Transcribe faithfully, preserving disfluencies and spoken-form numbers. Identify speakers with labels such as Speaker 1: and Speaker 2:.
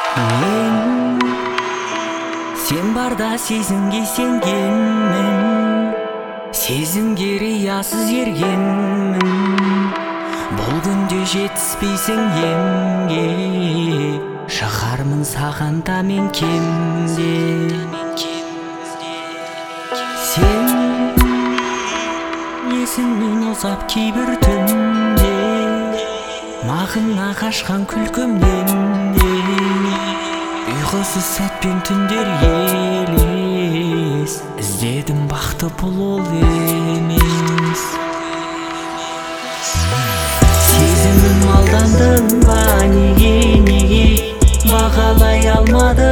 Speaker 1: Мен сен барда сезімге сенгенмін, сезімге риясыз ергенмін. Бұл күнде жетіспейсің емге, шығармын саған да мен кемде. Сен есіңнен ұзап кейбір түнде, мағына қашқан күлкімнен де. Ұйқысыз сәтпен түндер елес, іздедім бақты бұл ол емес. Сезімім алдандың ба неге, неге бағалай алмадым